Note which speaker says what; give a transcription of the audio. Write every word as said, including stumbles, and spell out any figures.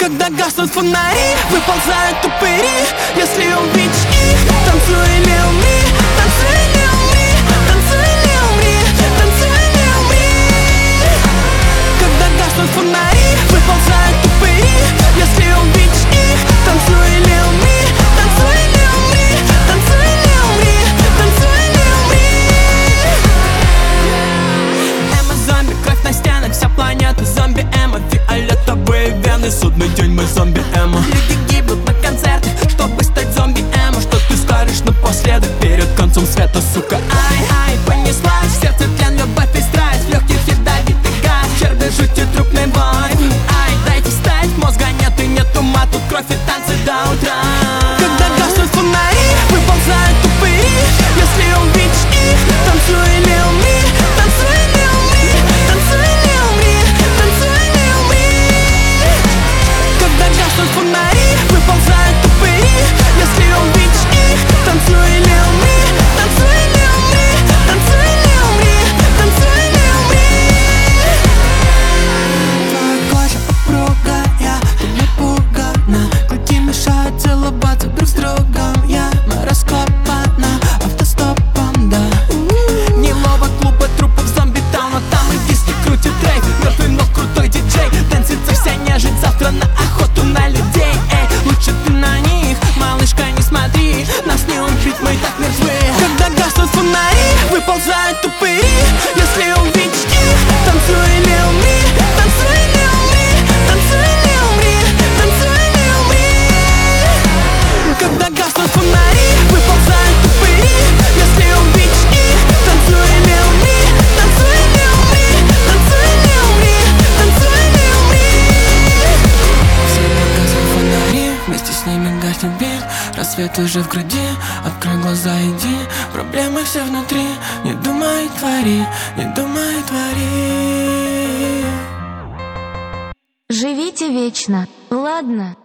Speaker 1: Когда гаснут фонари, выползают упыри. Если увидишь их, танцуй или умри, танцуй или умри, танцуй или умри, танцуй или умри. Когда гаснут фонари, выползают упыри. Если увидишь их, танцуй или умри, танцуй или умри, танцуй или умри, танцуй или умри. Эмо-зомби, кровь на стенах, вся планета зомби-эмо. Фиолетовые вены, судный день, мы зомби-эмо. Люди гибнут на концертах, чтобы стать зомби-эмо. Что ты скажешь напоследок перед концом света, сука? Ай-ай, понеслась, в сердце тлен, любовь и страсть, в легких ядовитый газ, черный жуть и трупный бой. Ай, дайте встать, мозга нет и нет ума, тут кровь и танцы до утра. Когда гаснут фонари, выползают упыри. Если увидишь их, танцуй или умри, танцуй или умри, танцуй или умри, танцуй или умри. Когда гаснут фонари, выползают упыри. Если увидишь их, танцуй или умри, танцуй или умри, танцуй или умри, танцуй или умри. Твоя кожа упругая, ты напугана, клыки мешают целоваться друг с другом. Я раскопана автостопом, да. Гнилого клуба трупов зомби-тауна, там и диски крутит рейв. Мертвый, но крутой диджей, танцится вся нежить, завтра на охоту на людей. Эй, лучше ты на них, малышка, не смотри, нас не убить, мы и так мертвы. Когда гаснут фонари, выползают упыри. Если увидишь их, танцуй или умри, танцуй или умри, танцуй или умри, танцуй или умри. Когда гаснут фонари, выползают упыри. Если увидишь их, танцуй или умри, танцуй или умри, танцуй или умри, танцуй или умри. Все показывают фонари, вместе с ними гаснет бит. Рассвет уже в груди, открой глаза, иди. Проблемы все внутри, не думай, твори, не думай, твори.
Speaker 2: Живите вечно, ладно?